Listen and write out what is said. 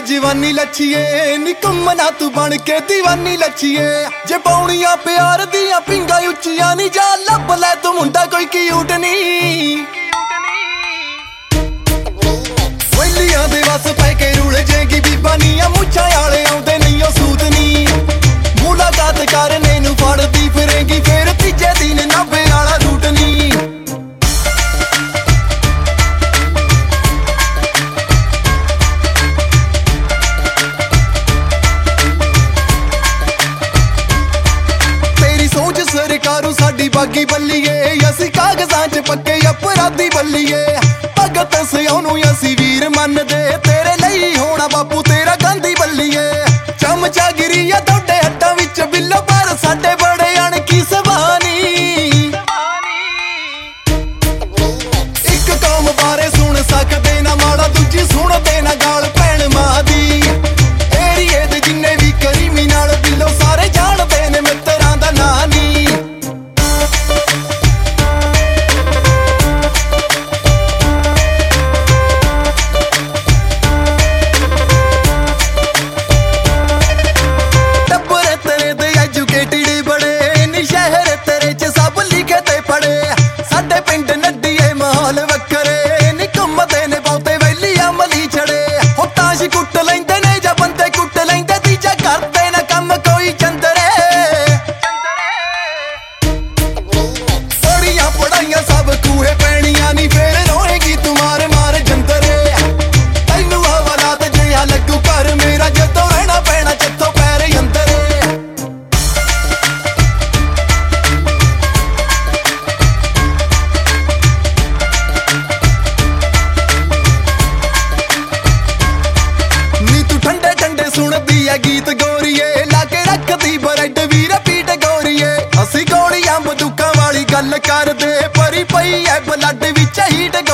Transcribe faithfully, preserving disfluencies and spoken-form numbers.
ਜਵਾਨੀ ਲੱਛੀਏ ਨੀ ਘੁੰਮਣਾ ਤੂੰ ਬਣ ਕੇ ਦੀਵਾਨੀ ਲੱਛੀਏ ਜੇ ਪਾਉਣੀਆਂ ਪਿਆਰ ਦੀਆਂ ਪਿੰਗਾਂ ਉੱਚੀਆਂ ਨੀ ਜਾ ਲੱਭ ਲੈ ਤੂੰ ਮੁੰਡਾ ਕੋਈ ਕਿਊਟ ਨੀ ਵੈਲੀਆਂ ਦੇ ਵਸ ਪੈ ਕੇ ਰੁਲ ਜੇਗੀ ਬੀਬਾ ਨੀਆਂ ਮੁੱਛਾਂ ਵਾਲੇ ਆਉਂਦੇ ਨਹੀਂ ਉਹ ਸੂਤ ਨੀ ਮੁਲਾਕਾਤ ਕਰਨੇ ਨੂੰ ਫੜਦੀ ਫਿਰੇਗੀ ਫੇਰ ਤੀਜੇ ਦਿਨ ਨਾਭੇ ਵਾਲਾ ਰੂਟ ਨੀ ਸਰਕਾਰੂ ਸਾਡੀ ਬਾਗੀ ਬੱਲੀਏ ਅਸੀਂ ਕਾਗਜ਼ਾਂ 'ਚ ਪੱਕੇ ਅਪਰਾਧੀ ਬੱਲੀਏ ਭਗਤ ਸਿਉ ਨੂੰ ਅਸੀਂ ਵੀਰ ਮੰਨਦੇ ਤੇਰੇ ਲਈ ਹੋਣਾ ਬਾਪੂ ਤੇਰਾ ਗਾਂਧੀ ਬੱਲੀਏ ਚਮਚਾਗਿਰੀ ਆ ਤੁਹਾਡੇ ਹੱਟਾਂ ਵਿੱਚ ਬਿੱਲੋ ਪਰ ਸਾਡੇ ਬੜੇ ਅਣਖੀ ਸਵਾਨੀ ਇੱਕ ਕੌਮ ਬਾਰੇ ਸੁਣ ਸਕਦੇ ਨਾ ਮਾੜਾ ਦੂਜੀ ਸੁਣਦੇ ਨਾ ਗਾਲ ਭੈਣ ਮਾਂ ਦੀ ਏਰੀਏ ਦੇ ਜਿੰਨੇ ਵੀ ਕਰੀਮੀ ਨਾਲ ਬਿੱਲੋ ਸਾਰੇ ਜਾਣਦੇ ਨੇ ਮਿੱਤਰਾਂ ਦਾ ਨਾਂ ਨੀ ਗੀਤ ਗੋਰੀਏ ਲਾ ਕੇ ਰੱਖਦੀ ਬਰੈਡ ਵੀ ਰਿਪੀਟ ਗੋਰੀਏ ਅਸੀਂ ਗੋਲੀਆਂ ਬੰਦੂਕਾਂ ਵਾਲੀ ਗੱਲ ਕਰਦੇ ਭਰੀ ਪਈ ਐ ਬਲੱਡ ਵਿੱਚ ਹੀਟ